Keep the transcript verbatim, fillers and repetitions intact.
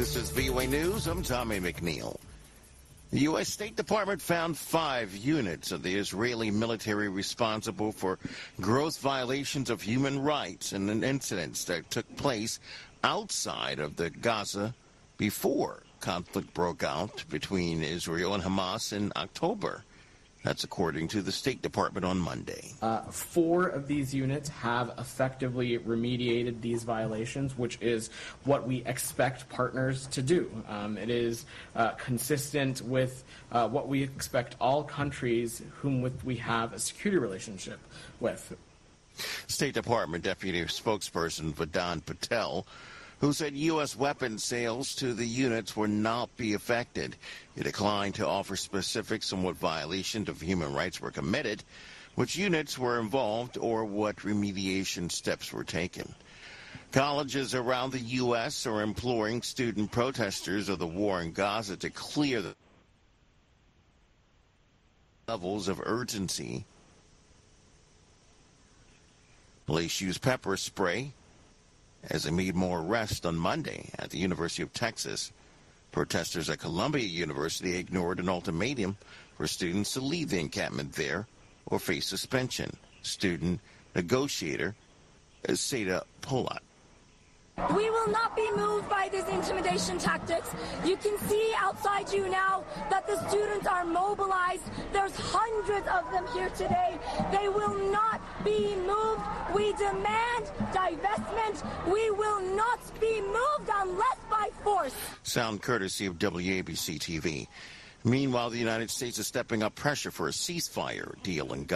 This is V O A News. I'm Tommy McNeil. The U S State Department found five units of the Israeli military responsible for gross violations of human rights in an incidents that took place outside of the Gaza before conflict broke out between Israel and Hamas in October. That's according to the State Department on Monday. Uh, four of these units have effectively remediated these violations, which is what we expect partners to do. Um, it is uh, consistent with uh, what we expect all countries whom with we have a security relationship with. State Department Deputy Spokesperson Vedant Patel, who said U S weapon sales to the units will not be affected. He declined to offer specifics on what violations of human rights were committed, which units were involved, or what remediation steps were taken. Colleges around the U S are imploring student protesters of the war in Gaza to clear the levels of urgency. Police used pepper spray as they made more arrests on Monday at the University of Texas. Protesters at Columbia University ignored an ultimatum for students to leave the encampment there or face suspension. Student negotiator Seda Polat. We will not be moved by these intimidation tactics. You can see outside you now that the students are mobilized. There's hundreds of them here today. They will not be moved. We demand divestment. We will not be moved unless by force. Sound courtesy of W A B C T V. Meanwhile, the United States is stepping up pressure for a ceasefire deal in Gaza.